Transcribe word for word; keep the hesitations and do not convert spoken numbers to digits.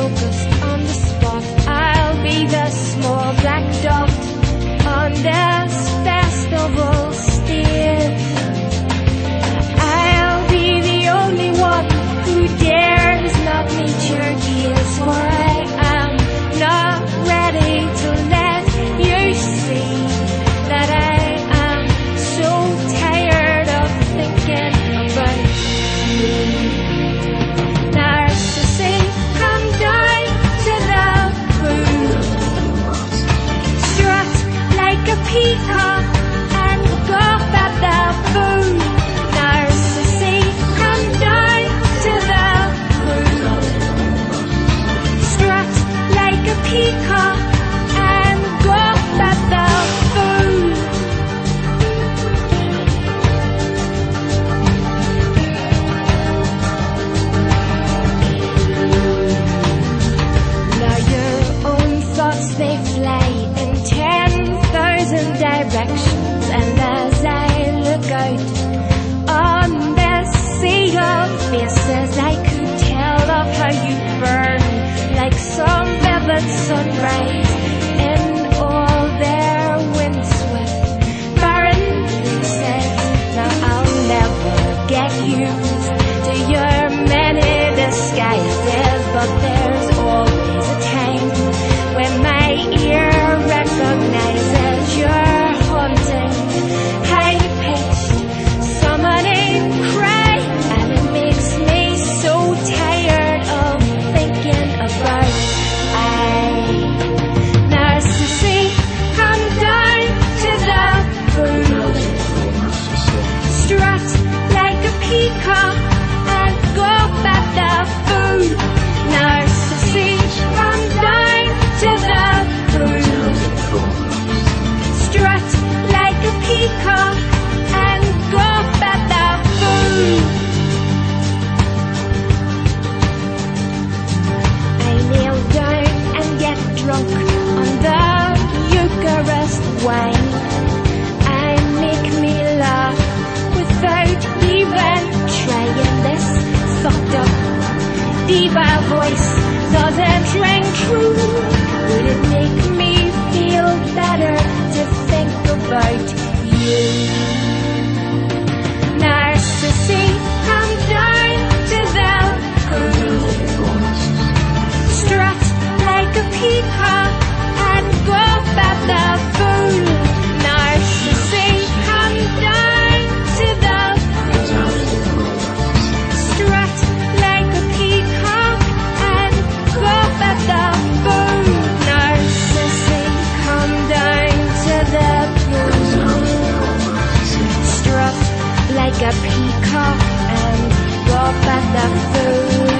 focused on the spot. I'll be the small black dot on this festival stage. I'll be the only one who dares not meet your gaze, for I am not ready to let you see that I am so tired of thinking about you. Narcissi, come down to the pool, strut like a peacock and gawp at the food. Narcissi, come down to the pool, strut like a peacock and gawp at the food. Now your own thoughts, they fly in ten thousand directions, and as I look out on this sea of faces, I could tell of how you burn like some vivid sunrise in all their windswept barren faces. Now I'll never get used to your many disguises, but there's always a time when my ear recognizes your haunting, high-pitched, summoning cry, and it makes me so tired of thinking about I. Narcissi, come down to the pool, strut like a peacock and gawp at the food. Narcissi, come down to the pool, strut like a peacock and gawp at the food. I kneel down and get drunk on the Eucharist wine. I make me laugh without even trying. This fucked up diva voice doesn't ring true. Would it make me feel better to think about you? Narcissi, come down to the pool, strut like a peacock and gawp at the fool. Narcissi, come down to the pool, strut like a peacock and gawp at the fool. Narcissi, come down to the pool, strut like a peacock and gawp at the fool.